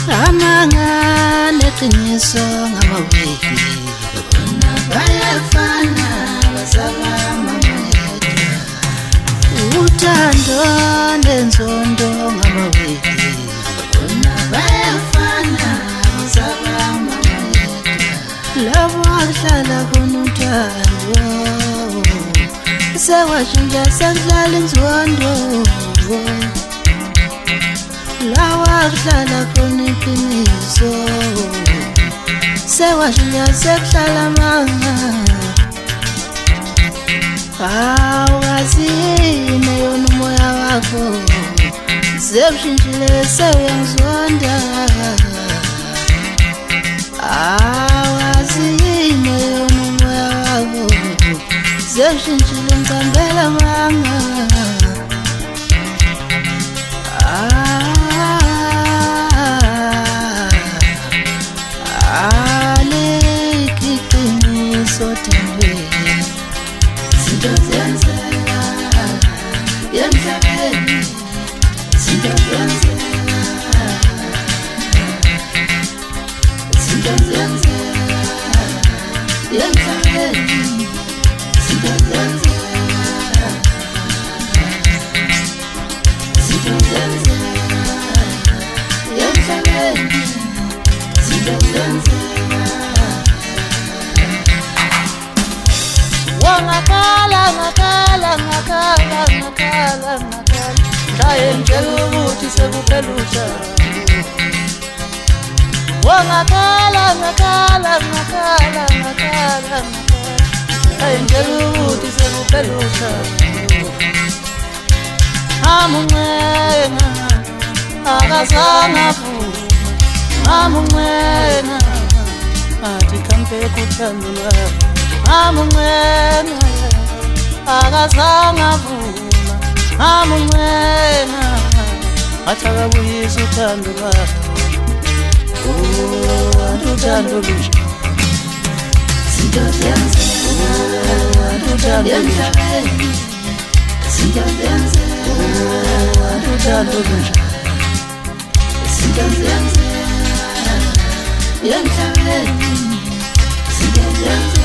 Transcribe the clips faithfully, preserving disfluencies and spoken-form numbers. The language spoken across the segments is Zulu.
amanga neqiniso ngamawiki bona bayafana bazaba mamayedwa uthando nenzondo ngamawiki bona bayafana bazaba mamayedwa labo ahlala khona uthando sewashintsha sekudlala inzondo lawa kuhlala khona iqiniso sewashintsha sekuhlala amanga awazine yona umoya wakho sewushintshile sewuyangizonda awazine yona umoya wakho sewushintshile ngicambela amanga ngakala ngakala ngakala ngakala ngakala ndayenzela ukuthi sekuphelusha ngakala ngakala ngakala ngakala ndayenzela ukuthi sekuphelusha amuncenga akazange avuma amuncenga athi kampe kuthando lwakho amuncenga akazange avuma amuncenga athi akabuyisa uthando lwakho uthando lusha zinto ziyenzeka uthando lusha zinto ziyenzeka uthando lusha zinto ziyenzeka emhlabeni zinto ziyenzeka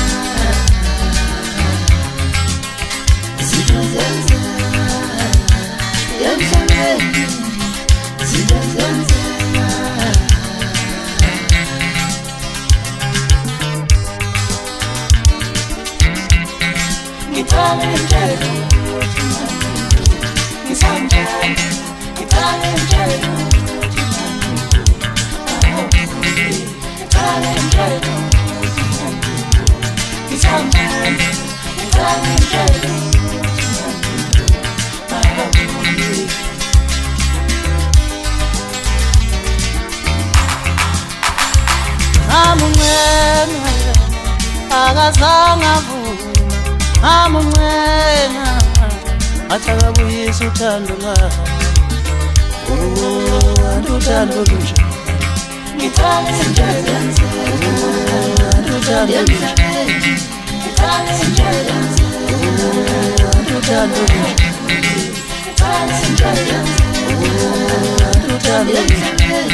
amuncenga akazange avuma amuncenga athi akabuyisa uthando lwakho uthando lusha ngithanda indlela uthando lusha ngithanda indlela uthando lusha ngithanda indlela uthando lusha